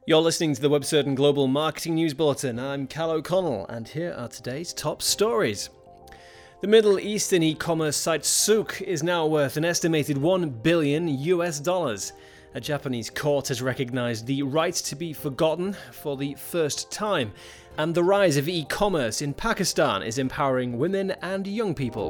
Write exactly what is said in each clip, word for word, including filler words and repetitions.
You're listening to the WebCertain Global Marketing News Bulletin. I'm Cal O'Connell, and here are today's top stories. The Middle Eastern e-commerce site Souq is now worth an estimated one billion U S dollars. A Japanese court has recognized the right to be forgotten for the first time, and the rise of e-commerce in Pakistan is empowering women and young people.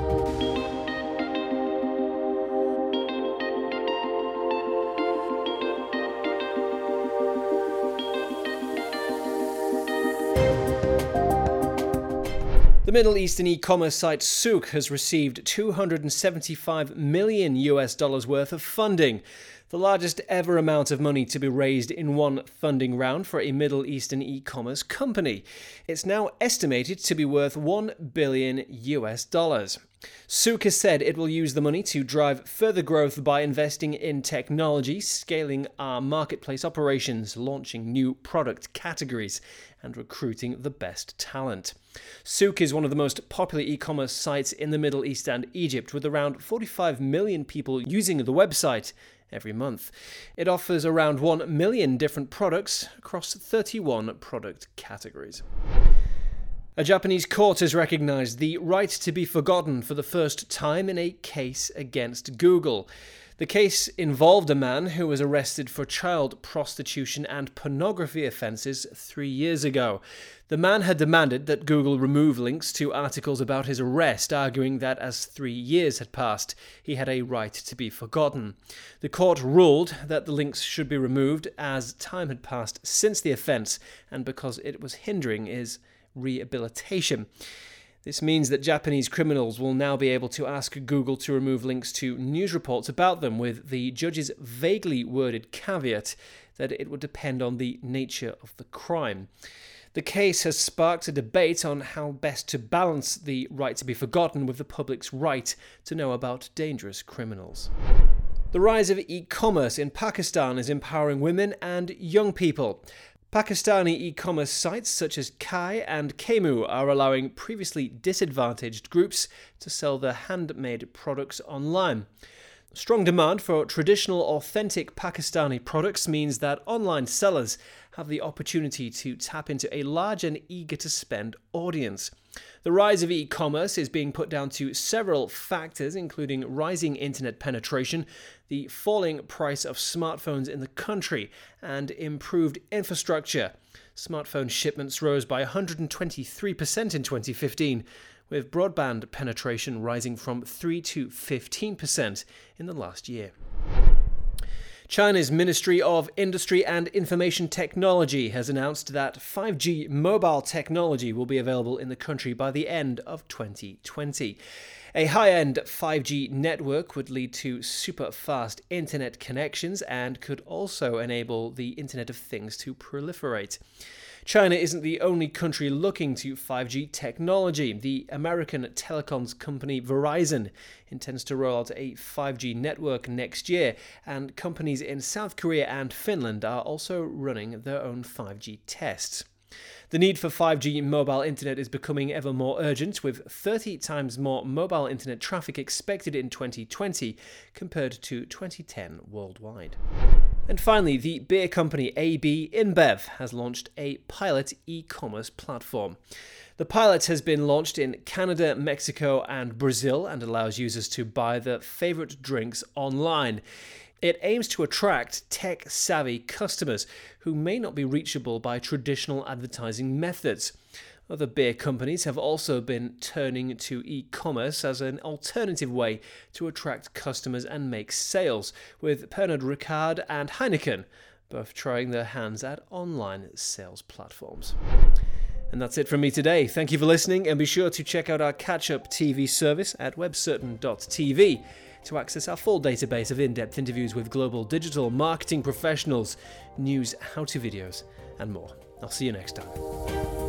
The Middle Eastern e-commerce site Souq has received two hundred seventy-five million U S dollars worth of funding, the largest ever amount of money to be raised in one funding round for a Middle Eastern e-commerce company. It's now estimated to be worth one billion U S dollars. Souq has said it will use the money to drive further growth by investing in technology, scaling our marketplace operations, launching new product categories, and recruiting the best talent. Souq is one of the most popular e-commerce sites in the Middle East and Egypt, with around forty-five million people using the website every month. It offers around one million different products across thirty-one product categories. A Japanese court has recognized the right to be forgotten for the first time in a case against Google. The case involved a man who was arrested for child prostitution and pornography offenses three years ago. The man had demanded that Google remove links to articles about his arrest, arguing that as three years had passed, he had a right to be forgotten. The court ruled that the links should be removed as time had passed since the offense and because it was hindering his rehabilitation. This means that Japanese criminals will now be able to ask Google to remove links to news reports about them, with the judge's vaguely worded caveat that it would depend on the nature of the crime. The case has sparked a debate on how best to balance the right to be forgotten with the public's right to know about dangerous criminals. The rise of e-commerce in Pakistan is empowering women and young people. Pakistani e-commerce sites such as Kai and Kemu are allowing previously disadvantaged groups to sell their handmade products online. Strong demand for traditional, authentic Pakistani products means that online sellers have the opportunity to tap into a large and eager-to-spend audience. The rise of e-commerce is being put down to several factors, including rising internet penetration, the falling price of smartphones in the country, and improved infrastructure. Smartphone shipments rose by one hundred twenty-three percent in twenty fifteen, with broadband penetration rising from three to fifteen percent in the last year. China's Ministry of Industry and Information Technology has announced that five G mobile technology will be available in the country by the end of twenty twenty. A high-end five G network would lead to super-fast internet connections and could also enable the Internet of Things to proliferate. China isn't the only country looking to five G technology. The American telecoms company Verizon intends to roll out a five G network next year, and companies in South Korea and Finland are also running their own five G tests. The need for five G mobile internet is becoming ever more urgent, with thirty times more mobile internet traffic expected in twenty twenty compared to twenty ten worldwide. And finally, the beer company A B InBev has launched a pilot e-commerce platform. The pilot has been launched in Canada, Mexico, and Brazil and allows users to buy their favorite drinks online. It aims to attract tech-savvy customers who may not be reachable by traditional advertising methods. Other beer companies have also been turning to e-commerce as an alternative way to attract customers and make sales, with Pernod Ricard and Heineken both trying their hands at online sales platforms. And that's it from me today. Thank you for listening, and be sure to check out our catch-up T V service at webcertain dot t v to access our full database of in-depth interviews with global digital marketing professionals, news, how-to videos, and more. I'll see you next time.